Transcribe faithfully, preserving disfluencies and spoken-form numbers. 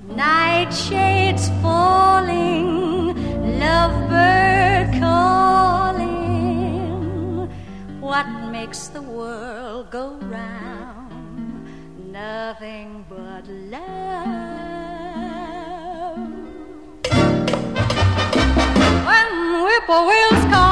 Nightshades falling, lovebird calling. What makes the world go round? Nothing but love. When whippoorwills call